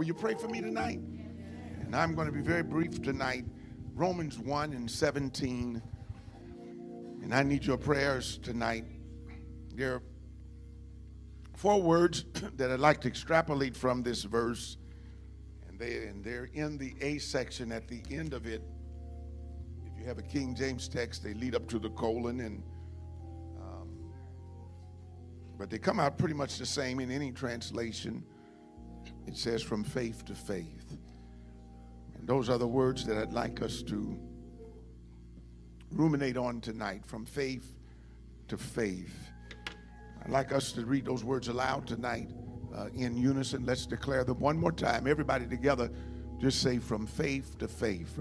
Will you pray for me tonight? And I'm going to be very brief tonight. Romans 1:17. And I need your prayers tonight. There are 4 words that I'd like to extrapolate from this verse. And they're in the A section at the end of it. If you have a King James text, they lead up to the colon. But they come out pretty much the same in any translation. It says from faith to faith. And those are the words that I'd like us to ruminate on tonight, from faith to faith. I'd like us to read those words aloud tonight in unison. Let's declare them one more time. Everybody together, just say from faith to faith.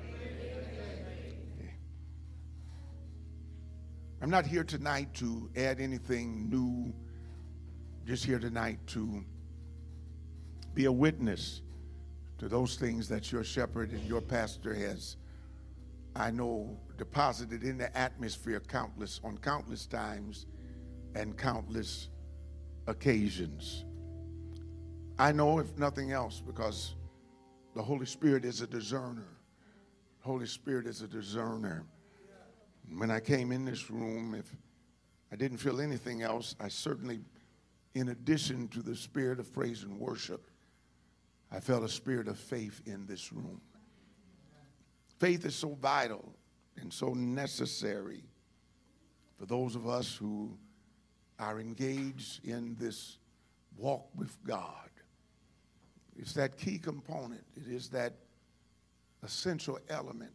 I'm not here tonight to add anything new. Just here tonight to be a witness to those things that your shepherd and your pastor has, I know, deposited in the atmosphere on countless times and countless occasions. I know, if nothing else, because the Holy Spirit is a discerner. Holy Spirit is a discerner. When I came in this room, if I didn't feel anything else, I certainly, in addition to the spirit of praise and worship, I felt a spirit of faith in this room. Faith is so vital and so necessary for those of us who are engaged in this walk with God. It's that key component. It is that essential element.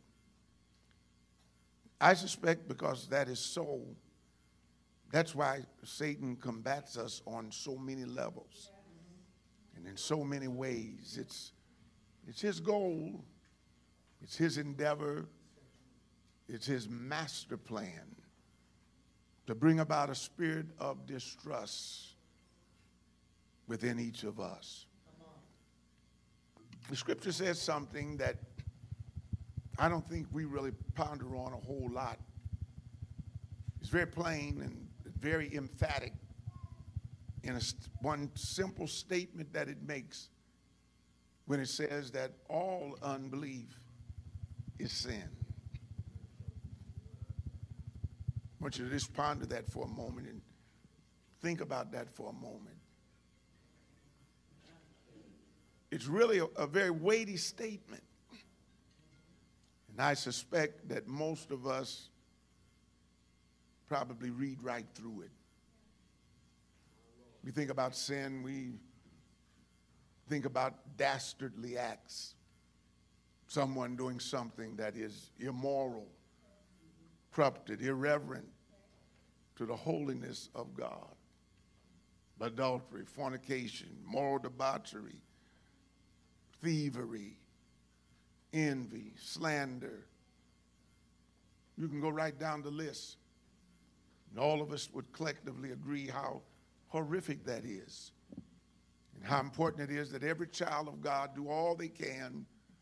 I suspect because that is so, that's why Satan combats us on so many levels and in so many ways. It's his goal, it's his endeavor, it's his master plan to bring about a spirit of distrust within each of us. The scripture says something that I don't think we really ponder on a whole lot. It's very plain and very emphatic in one simple statement that it makes when it says that all unbelief is sin. I want you to just ponder that for a moment and think about that for a moment. It's really a very weighty statement. And I suspect that most of us probably read right through it. We think about sin, we think about dastardly acts. Someone doing something that is immoral, corrupted, irreverent to the holiness of God. Adultery, fornication, moral debauchery, thievery, envy, slander. You can go right down the list. And all of us would collectively agree how horrific that is and how important it is that every child of God do all they can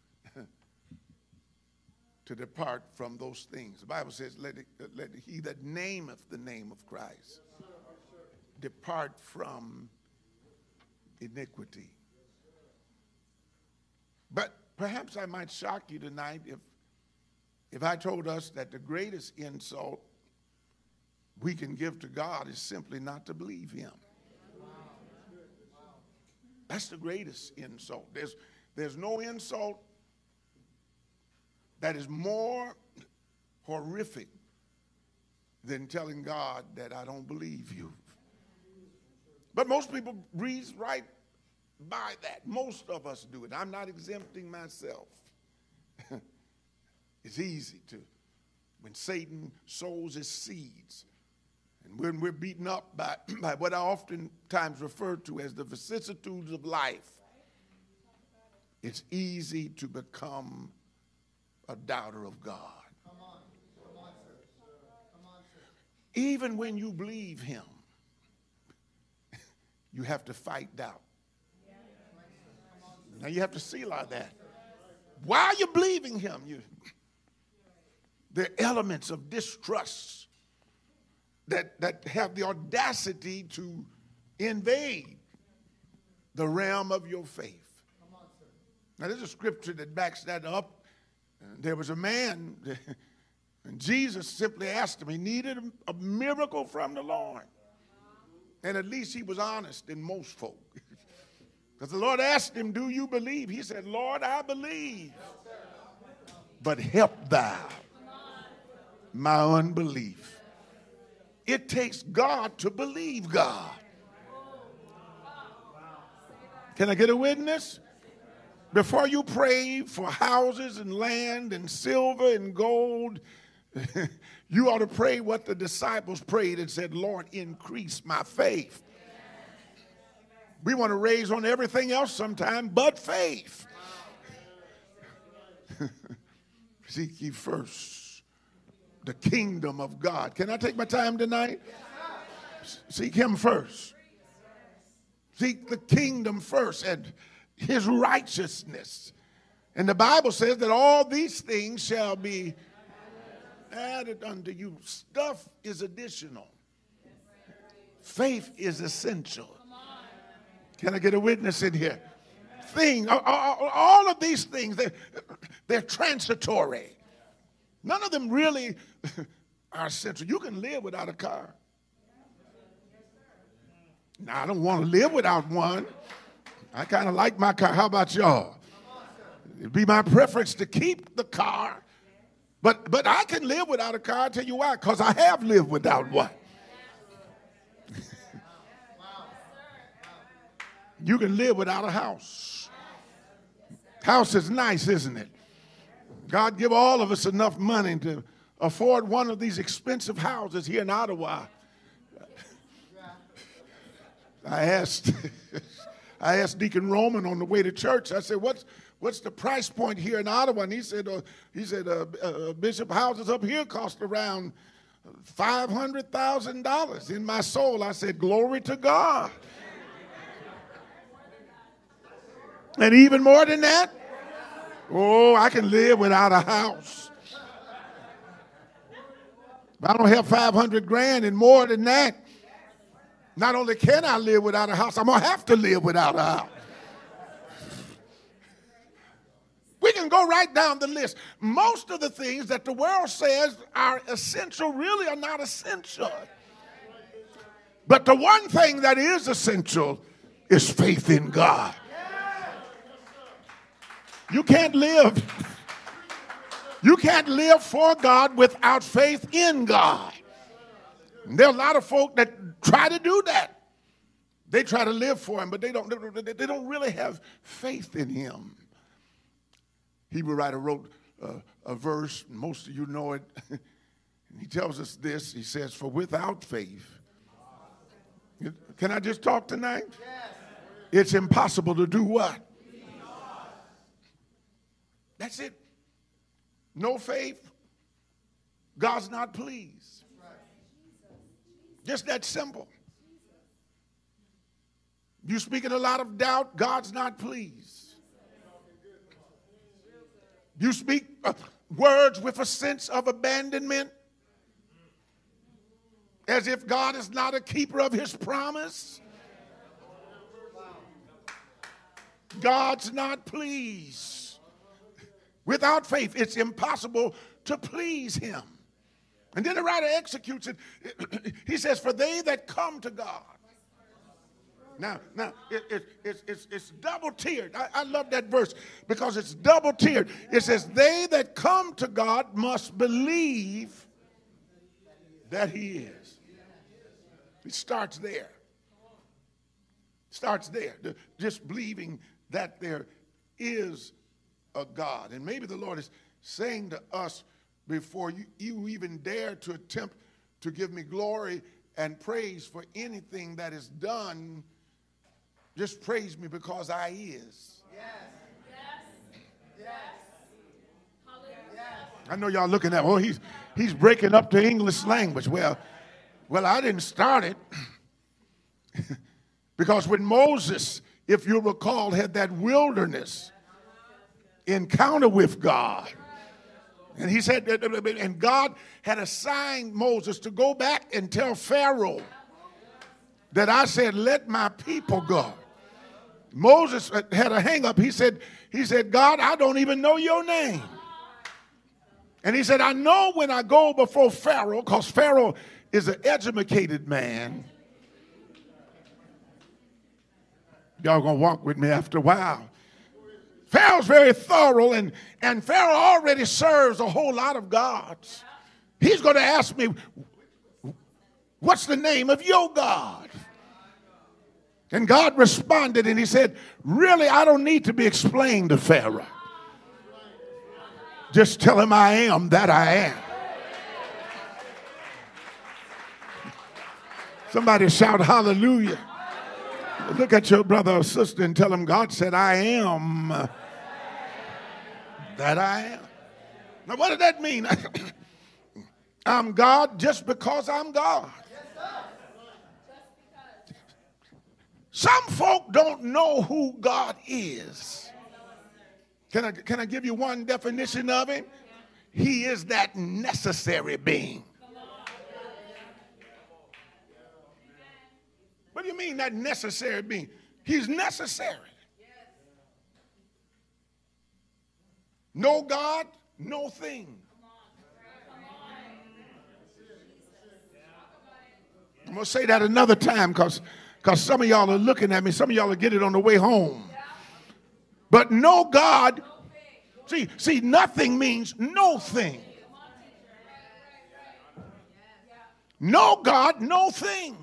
to depart from those things. The Bible says, let he that nameth the name of Christ depart from iniquity. But perhaps I might shock you tonight if I told us that the greatest insult we can give to God is simply not to believe him. That's the greatest insult. There's no insult that is more horrific than telling God that I don't believe you. But most people breeze right by that. Most of us do it. I'm not exempting myself. It's easy to, when Satan sows his seeds, and when we're beaten up by what I oftentimes refer to as the vicissitudes of life, it's easy to become a doubter of God. Come on, sir. Come on, sir. Even when you believe him, you have to fight doubt. Now you have to see like that. While you're believing him, there are elements of distrust that have the audacity to invade the realm of your faith. Now, there's a scripture that backs that up. There was a man, and Jesus simply asked him. He needed a miracle from the Lord. And at least he was honest in most folk. Because the Lord asked him, do you believe? He said, Lord, I believe. But help thou my unbelief. It takes God to believe God. Can I get a witness? Before you pray for houses and land and silver and gold, you ought to pray what the disciples prayed and said, Lord, increase my faith. We want to raise on everything else sometime but faith. Seek ye first the kingdom of God. Can I take my time tonight? Seek him first. Seek the kingdom first and his righteousness. And the Bible says that all these things shall be added unto you. Stuff is additional. Faith is essential. Can I get a witness in here? All of these things, they're transitory. None of them really are essential. You can live without a car. Now, I don't want to live without one. I kind of like my car. How about y'all? It'd be my preference to keep the car. But I can live without a car. I'll tell you why. Because I have lived without one. You can live without a house. House is nice, isn't it? God give all of us enough money to afford one of these expensive houses here in Ottawa. I asked Deacon Roman on the way to church. I said, "What's the price point here in Ottawa?" And he said, "Bishop, houses up here cost around $500,000." In my soul, I said, "Glory to God." And even more than that, oh, I can live without a house. If I don't have 500 grand and more than that, not only can I live without a house, I'm going to have to live without a house. We can go right down the list. Most of the things that the world says are essential really are not essential. But the one thing that is essential is faith in God. You can't live for God without faith in God. And there are a lot of folk that try to do that. They try to live for him, but they don't really have faith in him. Hebrew writer wrote a verse, most of you know it. He tells us this. He says, "For without faith," can I just talk tonight? Yes. It's impossible to do what? That's it. No faith, God's not pleased. Just that simple. You speaking a lot of doubt, God's not pleased. You speak words with a sense of abandonment, as if God is not a keeper of his promise. God's not pleased. Without faith, it's impossible to please him. And then the writer executes it. He says, "For they that come to God." Now it's double tiered. I love that verse because it's double tiered. It says, "They that come to God must believe that he is." It starts there. Starts there. Just believing that there is a God. And maybe the Lord is saying to us, before you even dare to attempt to give me glory and praise for anything that is done, just praise me because I is. Yes. Yes. Yes. Hallelujah. I know y'all looking at, oh, he's breaking up the English language. Well, I didn't start it. Because when Moses, if you recall, had that wilderness encounter with God, and he said, and God had assigned Moses to go back and tell Pharaoh that I said, "Let my people go." Moses had a hang up. He said, God, I don't even know your name. And he said, I know when I go before Pharaoh, because Pharaoh is an educated man. Y'all gonna walk with me after a while. Pharaoh's very thorough, and Pharaoh already serves a whole lot of gods. He's going to ask me, what's the name of your God? And God responded, and he said, really, I don't need to be explained to Pharaoh. Just tell him I am that I am. Somebody shout hallelujah. Look at your brother or sister and tell him God said, I am that I am. Now, what does that mean? I'm God just because I'm God. Some folk don't know who God is. Can I give you one definition of him? He is that necessary being. What do you mean that necessary being? He's necessary. No God, no thing. I'm going to say that another time because some of y'all are looking at me. Some of y'all will get it on the way home. But no God, see, nothing means no thing. No God, no thing.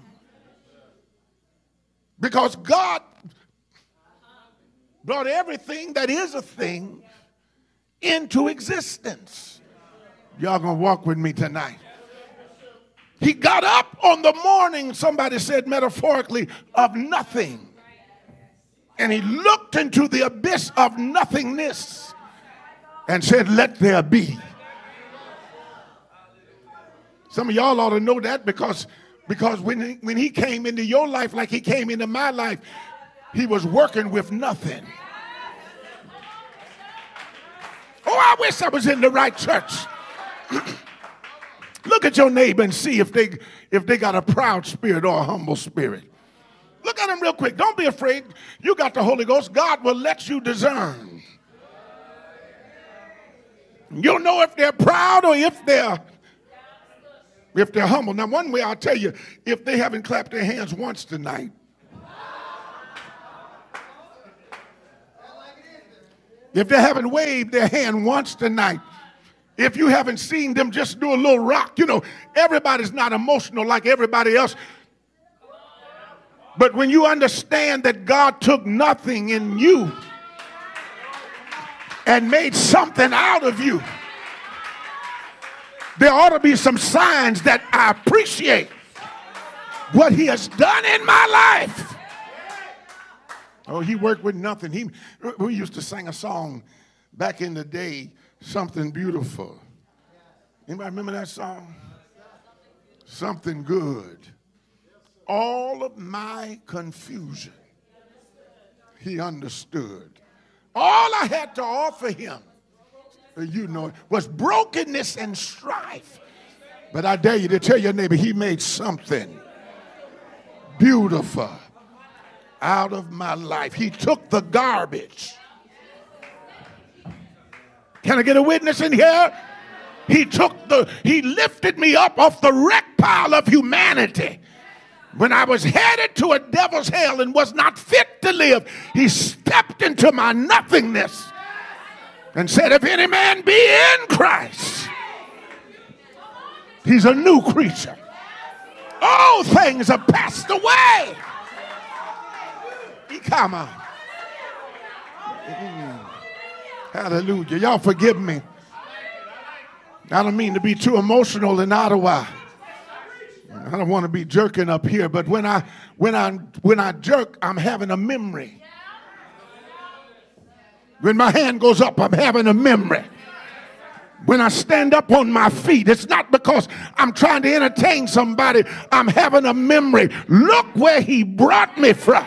Because God brought everything that is a thing into existence. Y'all gonna walk with me tonight. He got up on the morning, somebody said metaphorically, of nothing. And he looked into the abyss of nothingness and said, let there be. Some of y'all ought to know that because when he came into your life like he came into my life, he was working with nothing. Oh, I wish I was in the right church. Look at your neighbor and see if they got a proud spirit or a humble spirit. Look at them real quick. Don't be afraid. You got the Holy Ghost. God will let you discern. You'll know if they're proud or if they're humble. Now, one way I'll tell you, if they haven't clapped their hands once tonight, if they haven't waved their hand once tonight, if you haven't seen them just do a little rock, everybody's not emotional like everybody else. But when you understand that God took nothing in you and made something out of you, there ought to be some signs that I appreciate what he has done in my life. Oh, he worked with nothing. We used to sing a song back in the day, Something Beautiful. Anybody remember that song? Something good. All of my confusion, he understood. All I had to offer him, was brokenness and strife. But I dare you to tell your neighbor, he made something beautiful out of my life. He took the garbage. Can I get a witness in here? He lifted me up off the wreck pile of humanity. When I was headed to a devil's hell and was not fit to live, he stepped into my nothingness and said, if any man be in Christ, he's a new creature. All things are passed away. Come on. Hallelujah. Y'all forgive me. I don't mean to be too emotional in Ottawa. I don't want to be jerking up here, but when I jerk, I'm having a memory. When my hand goes up, I'm having a memory. When I stand up on my feet, it's not because I'm trying to entertain somebody. I'm having a memory. Look where he brought me from.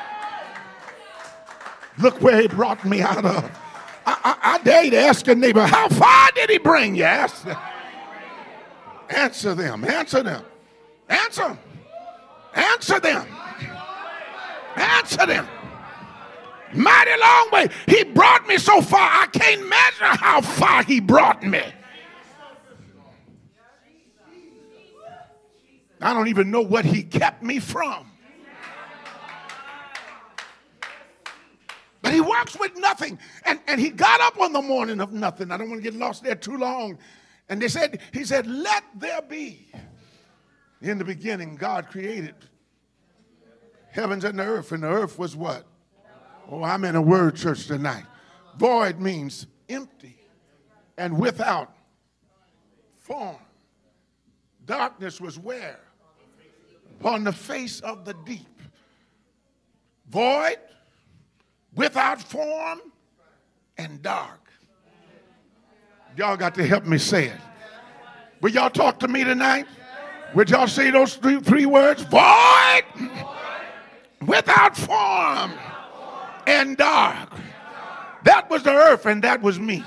Look where he brought me out of. I dare you to ask your neighbor, how far did he bring you? Ask them. Answer them. Answer them. Answer them. Answer them. Answer them. Mighty long way. He brought me so far, I can't measure how far he brought me. I don't even know what he kept me from. But he works with nothing. And he got up on the morning of nothing. I don't want to get lost there too long. And he said, let there be. In the beginning, God created heavens and the earth was what? Oh, I'm in a word church tonight. Void means empty and without form. Darkness was where? Upon the face of the deep. Void, without form, and dark. Y'all got to help me say it. Will y'all talk to me tonight? Would y'all say those three words? Void, without form, and dark. That was the earth and that was me.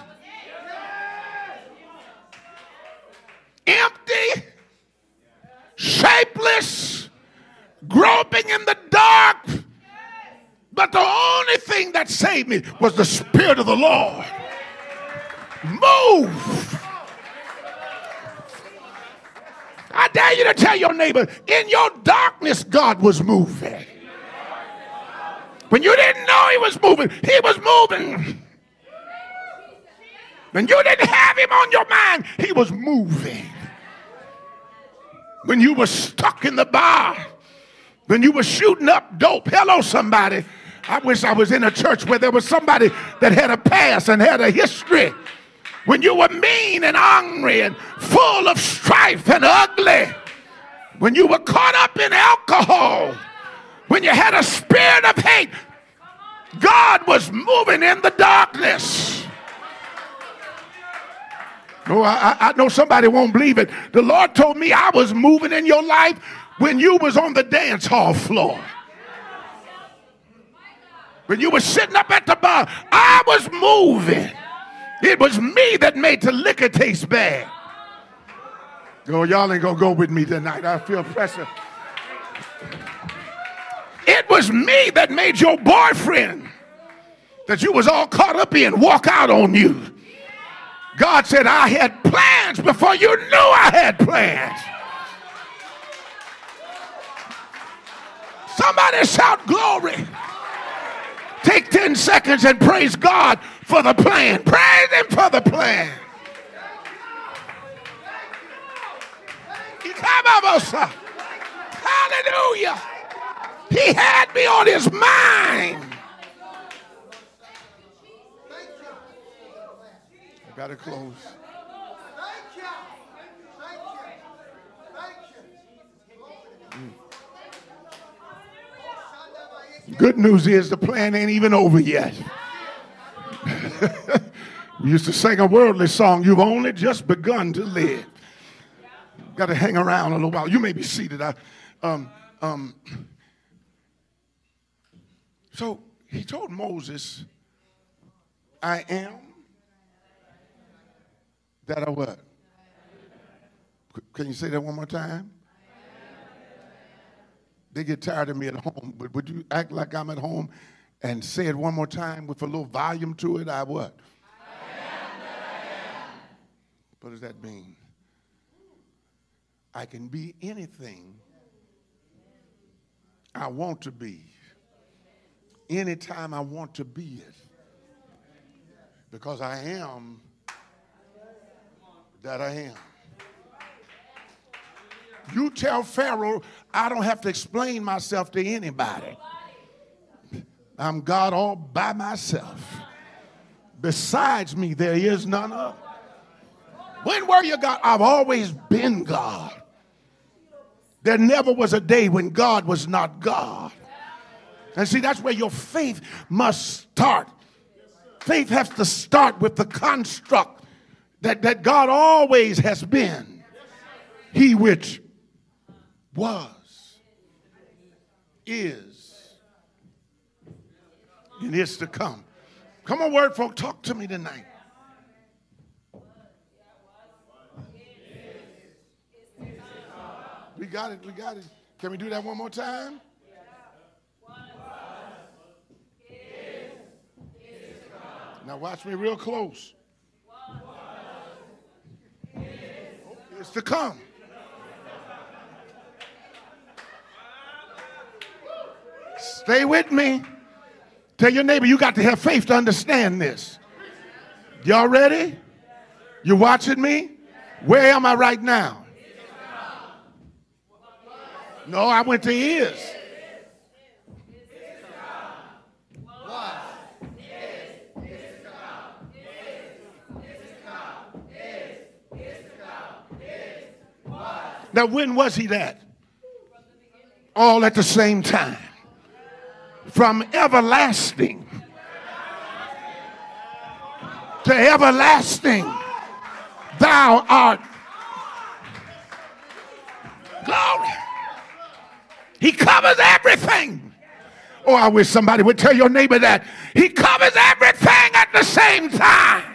Empty, shapeless, groping in the dark. But the only thing that saved me was the Spirit of the Lord. Move. I dare you to tell your neighbor, in your darkness, God was moving. When you didn't know he was moving. When you didn't have him on your mind, he was moving. When you were stuck in the bar, when you were shooting up dope, hello somebody. I wish I was in a church where there was somebody that had a past and had a history. When you were mean and angry and full of strife and ugly. When you were caught up in alcohol. When you had a spirit of hate, God was moving in the darkness. Oh, I know somebody won't believe it. The Lord told me I was moving in your life when you was on the dance hall floor. When you were sitting up at the bar, I was moving. It was me that made the liquor taste bad. Oh, y'all ain't gonna go with me tonight. I feel pressure. It was me that made your boyfriend that you was all caught up in walk out on you. God said, I had plans before you knew I had plans. Somebody shout glory. Take 10 seconds and praise God for the plan. Praise him for the plan. Hallelujah. He had me on his mind. I got to close. Good news is the plan ain't even over yet. We used to sing a worldly song, you've only just begun to live. Got to hang around a little while. You may be seated. So he told Moses, I am that I what? Can you say that one more time? They get tired of me at home, but would you act like I'm at home and say it one more time with a little volume to it? I what? I am that I am. What does that mean? I can be anything I want to be, anytime I want to be it, because I am that I am. You tell Pharaoh, I don't have to explain myself to anybody. I'm God all by myself. Besides me, there is none other. When were you God? I've always been God. There never was a day when God was not God. And see, that's where your faith must start. Faith has to start with the construct that God always has been. He which was, is, and is to come. Come on, word folk, talk to me tonight. We got it, we got it. Can we do that one more time? Now watch me real close. It's to come. Stay with me. Tell your neighbor you got to have faith to understand this. Y'all ready? You watching me? Where am I right now? No, I went to is. Now, when was he that? All at the same time. From everlasting to everlasting, thou art. Glory. He covers everything. Oh, I wish somebody would tell your neighbor that. He covers everything at the same time.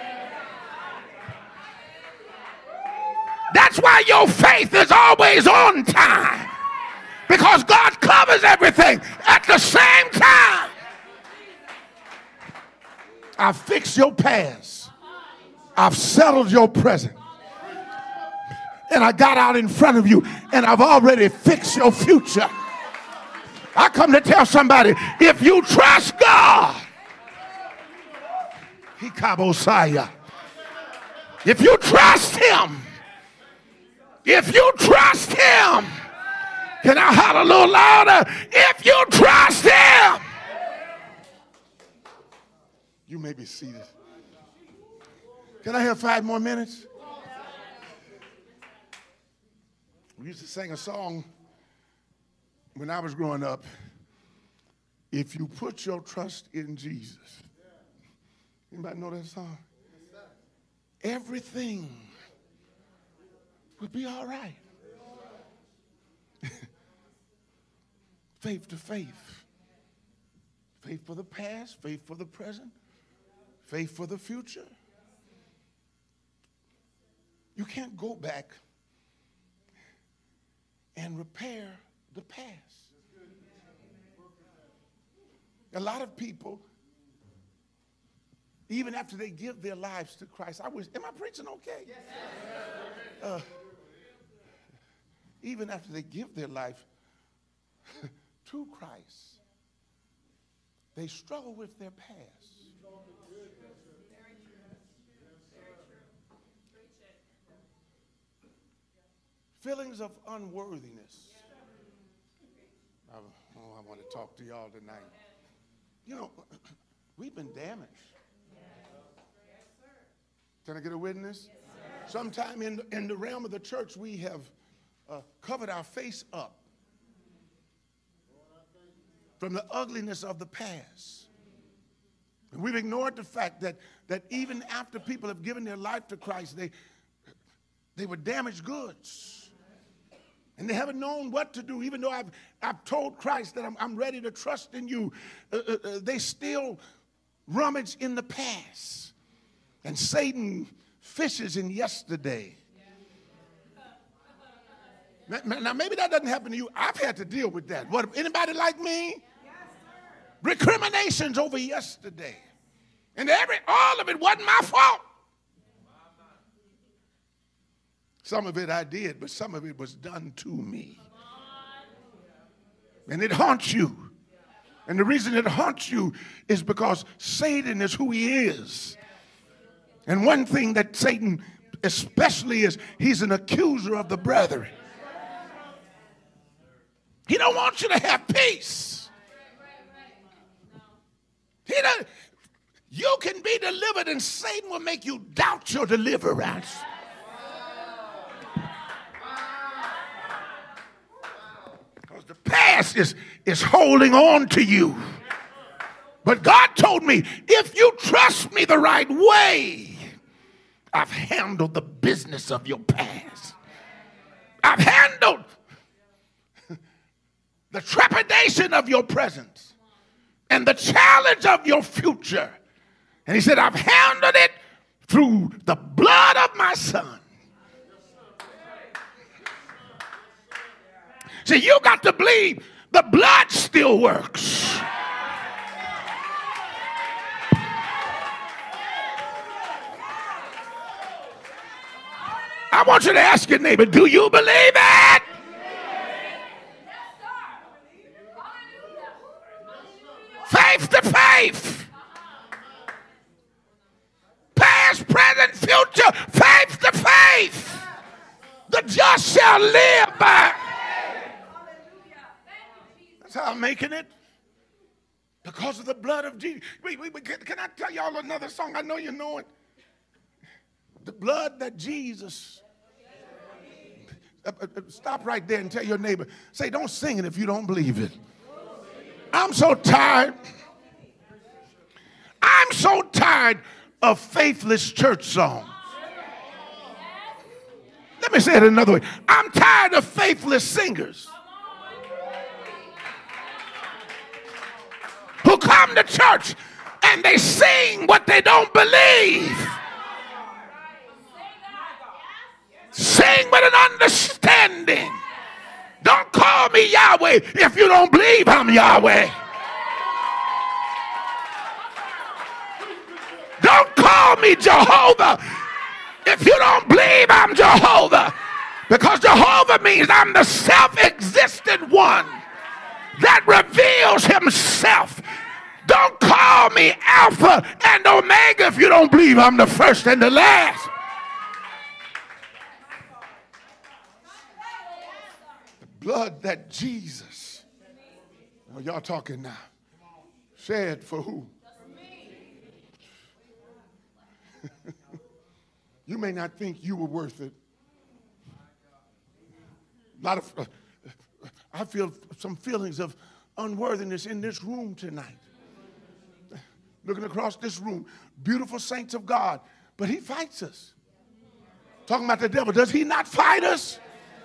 That's why your faith is always on time. Because God covers everything at the same time. I've fixed your past. I've settled your present. And I got out in front of you and I've already fixed your future. I come to tell somebody, if you trust God, if you trust him, if you trust him, can I holler a little louder? If you trust him, you may be seated. Can I have 5 more minutes? We used to sing a song when I was growing up. If you put your trust in Jesus. Anybody know that song? Everything will be all right. Faith to faith. Faith for the past, faith for the present, faith for the future. You can't go back and repair the past. A lot of people, even after they give their lives to Christ, am I preaching okay? Even after they give their life to Christ, they struggle with their past. Feelings of unworthiness. I want to talk to y'all tonight. You know, we've been damaged. Can I get a witness? Sometime in the realm of the church, we have covered our face up from the ugliness of the past. And we've ignored the fact that even after people have given their life to Christ, they were damaged goods. And they haven't known what to do. Even though I've told Christ that I'm ready to trust in you, they still rummage in the past. And Satan fishes in yesterday. Now, maybe that doesn't happen to you. I've had to deal with that. What, anybody like me? Recriminations over yesterday. And all of it wasn't my fault. Some of it I did, but some of it was done to me. And it haunts you. And the reason it haunts you is because Satan is who he is. And one thing that Satan especially is, he's an accuser of the brethren. He don't want you to have peace. You can be delivered and Satan will make you doubt your deliverance. Because the past is holding on to you. But God told me, if you trust me the right way, I've handled the business of your past. I've handled the trepidation of your present and the challenge of your future. And he said, I've handled it through the blood of my son. See, you got to believe the blood still works. I want you to ask your neighbor, do you believe it? Faith to faith. Past, present, future, faith to faith. The just shall live by. That's how I'm making it. Because of the blood of Jesus. Can I tell y'all another song? I know you know it. The blood that Jesus. Stop right there and tell your neighbor. Say, don't sing it if you don't believe it. I'm so tired. I'm so tired of faithless church songs. Let me say it another way. I'm tired of faithless singers who come to church and they sing what they don't believe. Sing with an understanding. Don't call me Yahweh if you don't believe I'm Yahweh. Don't call me Jehovah if you don't believe I'm Jehovah. Because Jehovah means I'm the self-existent one that reveals himself. Don't call me Alpha and Omega if you don't believe I'm the first and the last. The blood that Jesus, oh, y'all talking now, shed for who? You may not think you were worth it. I feel some feelings of unworthiness in this room tonight. Looking across this room, beautiful saints of God, but he fights us. Talking about the devil, does he not fight us?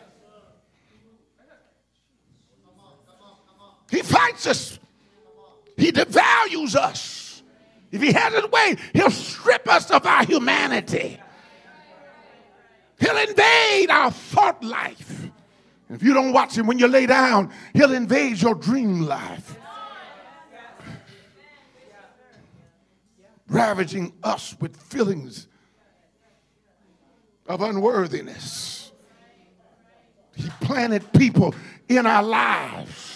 He fights us. He devalues us. If he has his way, he'll strip us of our humanity. He'll invade our thought life. And if you don't watch him when you lay down, he'll invade your dream life. Ravaging us with feelings of unworthiness. He planted people in our lives.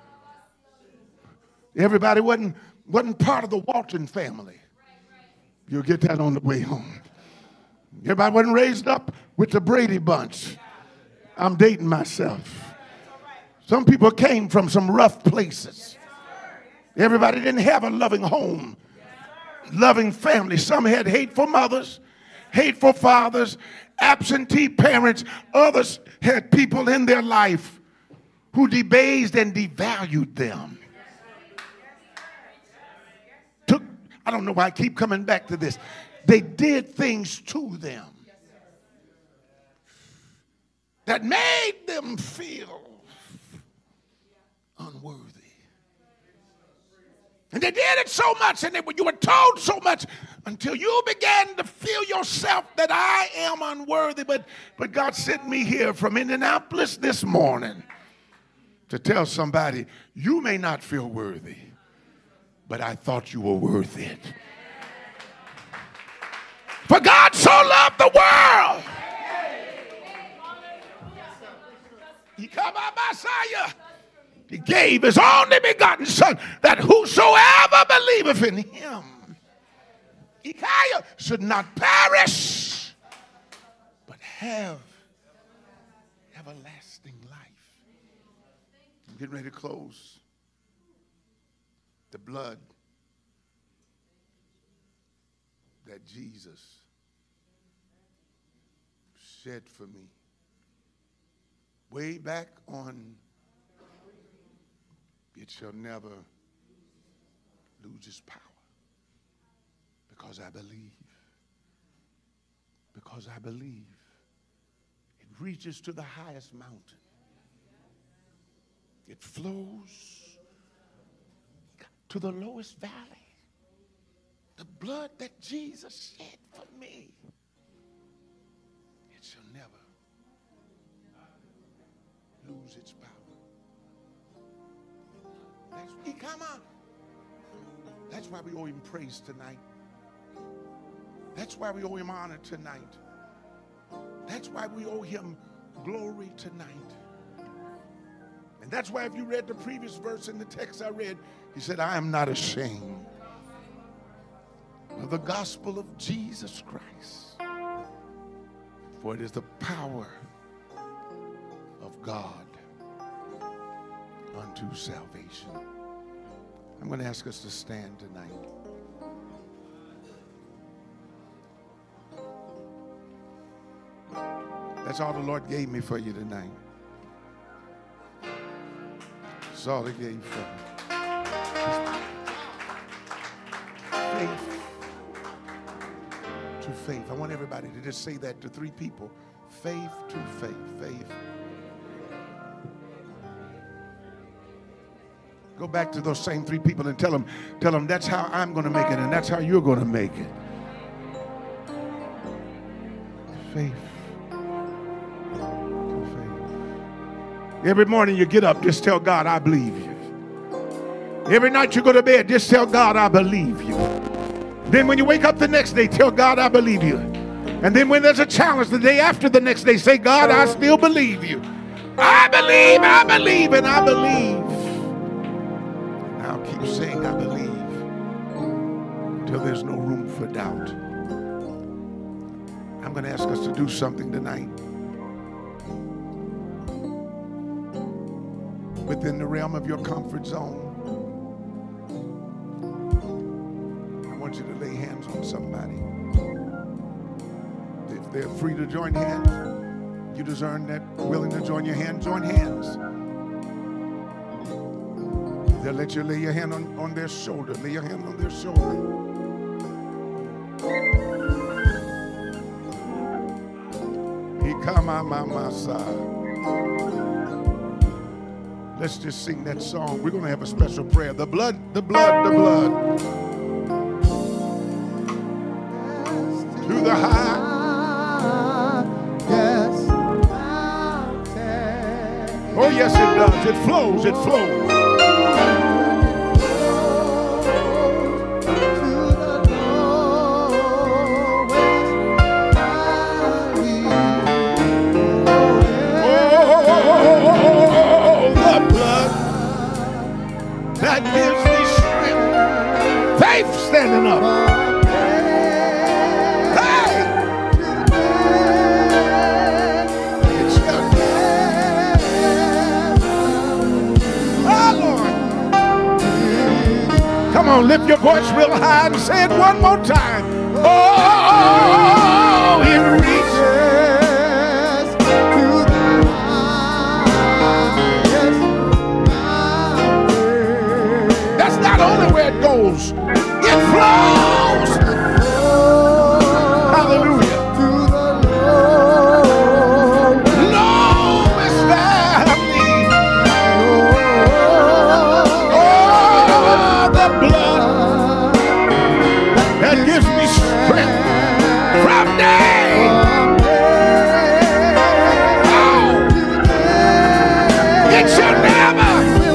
Everybody wasn't part of the Walton family. You'll get that on the way home. Everybody wasn't raised up with the Brady Bunch. I'm dating myself. Some people came from some rough places. Everybody didn't have a loving home, loving family. Some had hateful mothers, hateful fathers, absentee parents. Others had people in their life who debased and devalued them. I don't know why I keep coming back to this. They did things to them that made them feel unworthy. And they did it so much, and you were told so much until you began to feel yourself that I am unworthy. But God sent me here from Indianapolis this morning to tell somebody, you may not feel worthy, but I thought you were worth it. For God so loved the world. He gave his only begotten son, that whosoever believeth in him should not perish, but have everlasting life. I'm getting ready to close. The blood that Jesus shed for me way back on, it shall never lose its power, because I believe. Because I believe. It reaches to the highest mountain. It flows to the lowest valley. The blood that Jesus shed for me, it shall never lose its power. That's why we owe him praise tonight. That's why we owe him honor tonight. That's why we owe him glory tonight. And that's why if you read the previous verse in the text I read, he said, I am not ashamed of the gospel of Jesus Christ, for it is the power of God unto salvation. I'm going to ask us to stand tonight. That's all the Lord gave me for you tonight. That's all he gave for me. Faith to faith. I want everybody to just say that to 3 people. Faith to faith. Faith. Go back to those same 3 people and tell them that's how I'm going to make it and that's how you're going to make it. Faith. Every morning you get up, just tell God, I believe you. Every night you go to bed, just tell God, I believe you. Then when you wake up the next day, tell God, I believe you. And then when there's a challenge the day after the next day, say, God, I still believe you. I believe, and I believe. And I'll keep saying, I believe, until there's no room for doubt. I'm going to ask us to do something tonight. Within the realm of your comfort zone, I want you to lay hands on somebody. If they're free to join hands, you discern that willing to join your hand, join hands. They'll let you lay your hand on their shoulder. Lay your hand on their shoulder. He come on my side. Let's just sing that song. We're going to have a special prayer. The blood, the blood, the blood. To the highest mountain. Oh, yes, it does. It flows. It flows. That gives me strength. Faith standing up. Hey! It's your oh, Lord. Come on, lift your voice real high and say it one more time. Oh, it reaches to the highest. That's not only where it goes, it flows. Hallelujah. To the lowest valley. Oh, the blood that gives me strength from day. Oh, it shall never.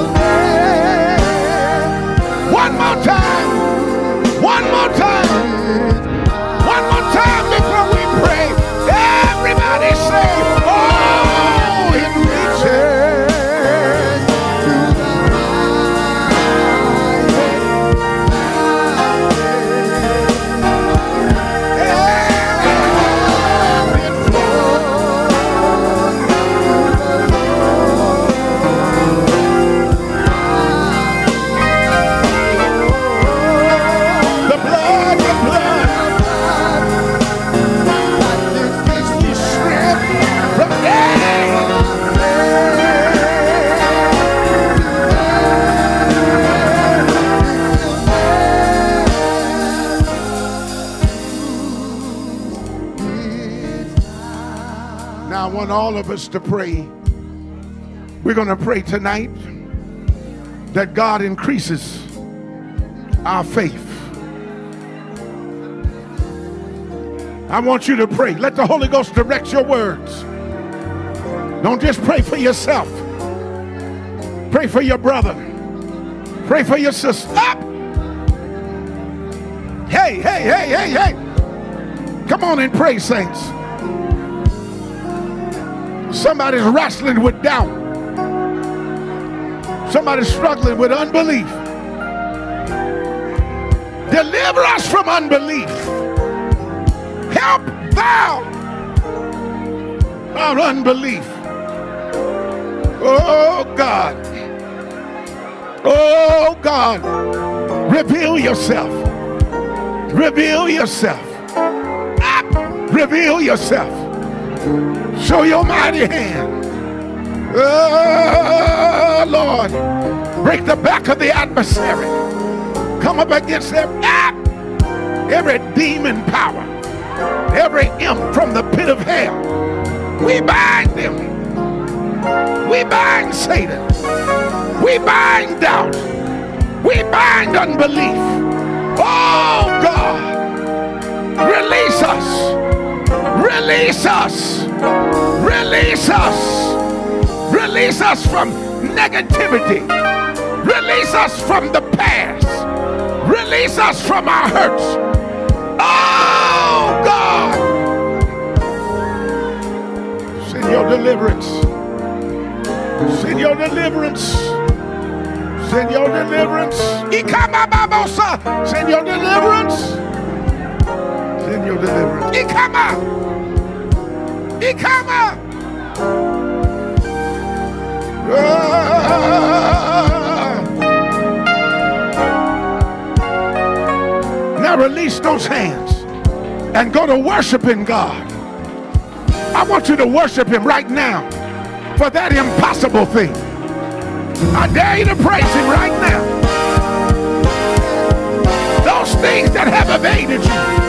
One more time. One more time. One more time before we pray. Everybody say, oh, it reaches to the Now I want all of us to pray. We're going to pray tonight that God increases our faith. I want you to pray. Let the Holy Ghost direct your words. Don't just pray for yourself. Pray for your brother. Pray for your sister. Up! Hey, hey, hey, hey, hey. Come on and pray, saints. Somebody's wrestling with doubt. Somebody's struggling with unbelief. Deliver us from unbelief. Help thou our unbelief. Oh God. Oh God. Reveal yourself. Reveal yourself. Reveal yourself. Show your mighty hand. Oh Lord. Break the back of the adversary. Come up against every demon power. Every imp from the pit of hell. We bind them. We bind Satan. We bind doubt. We bind unbelief. Oh God. Release us. Release us. Release us. Release us from negativity. Release us from the past. Release us from our hurts. Oh God. Send your deliverance. Send your deliverance. Send your deliverance. Send your deliverance. Send your deliverance. Now release those hands and go to worshiping God. I want you to worship him right now for that impossible thing. I dare you to praise him right now. Those things that have evaded you.